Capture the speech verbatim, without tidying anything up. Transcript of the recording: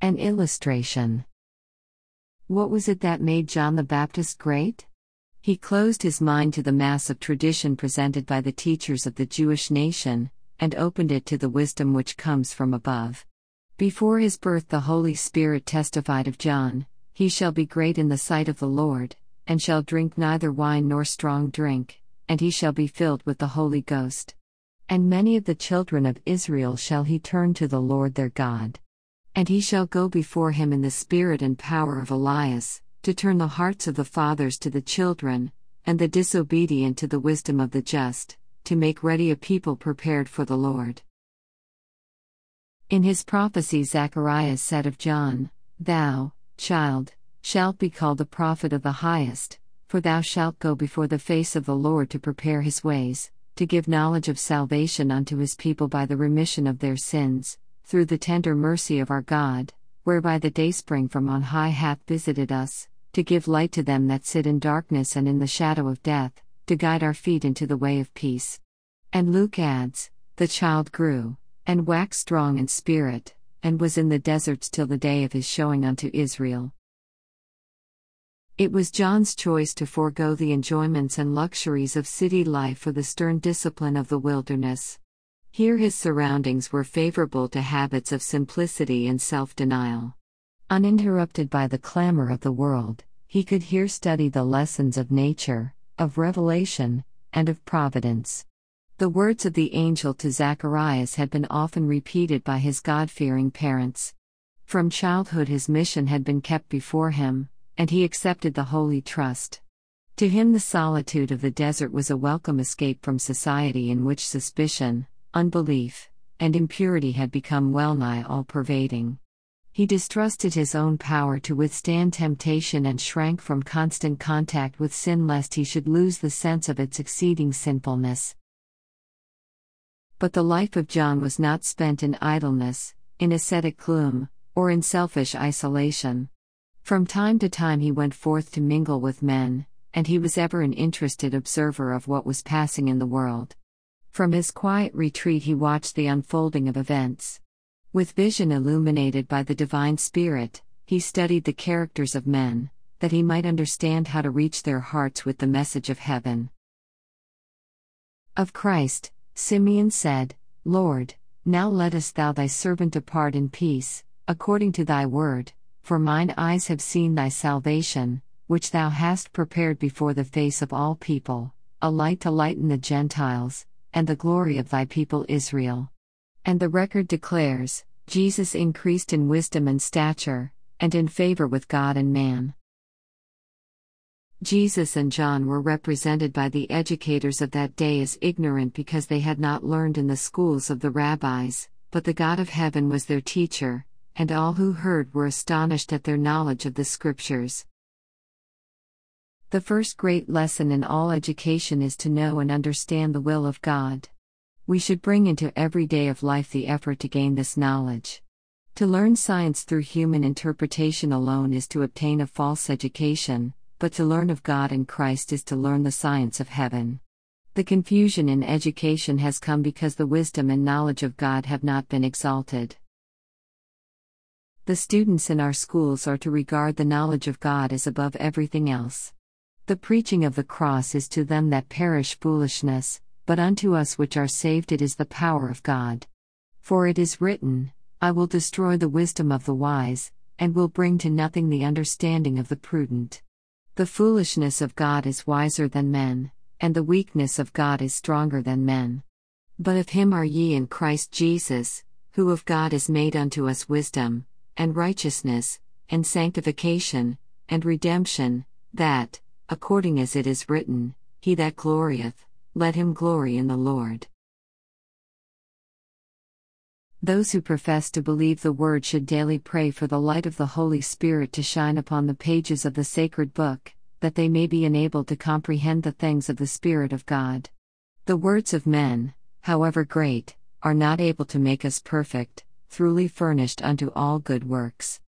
An illustration. What was it that made John the Baptist great? He closed his mind to the mass of tradition presented by the teachers of the Jewish nation, and opened it to the wisdom which comes from above. Before his birth the Holy Spirit testified of John, "He shall be great in the sight of the Lord, and shall drink neither wine nor strong drink, and he shall be filled with the Holy Ghost. And many of the children of Israel shall he turn to the Lord their God. And he shall go before him in the spirit and power of Elias, to turn the hearts of the fathers to the children, and the disobedient to the wisdom of the just, to make ready a people prepared for the Lord." In his prophecy Zacharias said of John, "Thou, child, shalt be called the prophet of the highest, for thou shalt go before the face of the Lord to prepare his ways, to give knowledge of salvation unto his people by the remission of their sins, through the tender mercy of our God, whereby the dayspring from on high hath visited us, to give light to them that sit in darkness and in the shadow of death, to guide our feet into the way of peace." And Luke adds, "The child grew, and waxed strong in spirit, and was in the deserts till the day of his showing unto Israel." It was John's choice to forego the enjoyments and luxuries of city life for the stern discipline of the wilderness. Here his surroundings were favorable to habits of simplicity and self-denial. Uninterrupted by the clamor of the world, he could here study the lessons of nature, of revelation, and of providence. The words of the angel to Zacharias had been often repeated by his God-fearing parents. From childhood his mission had been kept before him, and he accepted the holy trust. To him the solitude of the desert was a welcome escape from society in which suspicion, unbelief, and impurity had become well-nigh all-pervading. He distrusted his own power to withstand temptation and shrank from constant contact with sin lest he should lose the sense of its exceeding sinfulness. But the life of John was not spent in idleness, in ascetic gloom, or in selfish isolation. From time to time he went forth to mingle with men, and he was ever an interested observer of what was passing in the world. From his quiet retreat he watched the unfolding of events. With vision illuminated by the divine Spirit, he studied the characters of men, that he might understand how to reach their hearts with the message of heaven. Of Christ, Simeon said, "Lord, now lettest thou thy servant depart in peace, according to thy word, for mine eyes have seen thy salvation, which thou hast prepared before the face of all people, a light to lighten the Gentiles, and the glory of thy people Israel." And the record declares, Jesus increased in wisdom and stature, and in favor with God and man. Jesus and John were represented by the educators of that day as ignorant because they had not learned in the schools of the rabbis, but the God of heaven was their teacher, and all who heard were astonished at their knowledge of the Scriptures. The first great lesson in all education is to know and understand the will of God. We should bring into every day of life the effort to gain this knowledge. To learn science through human interpretation alone is to obtain a false education, but to learn of God and Christ is to learn the science of heaven. The confusion in education has come because the wisdom and knowledge of God have not been exalted. The students in our schools are to regard the knowledge of God as above everything else. The preaching of the cross is to them that perish foolishness, but unto us which are saved it is the power of God. For it is written, "I will destroy the wisdom of the wise, and will bring to nothing the understanding of the prudent." The foolishness of God is wiser than men, and the weakness of God is stronger than men. But of him are ye in Christ Jesus, who of God is made unto us wisdom, and righteousness, and sanctification, and redemption, that, according as it is written, "He that glorieth, let him glory in the Lord." Those who profess to believe the Word should daily pray for the light of the Holy Spirit to shine upon the pages of the sacred book, that they may be enabled to comprehend the things of the Spirit of God. The words of men, however great, are not able to make us perfect, truly furnished unto all good works.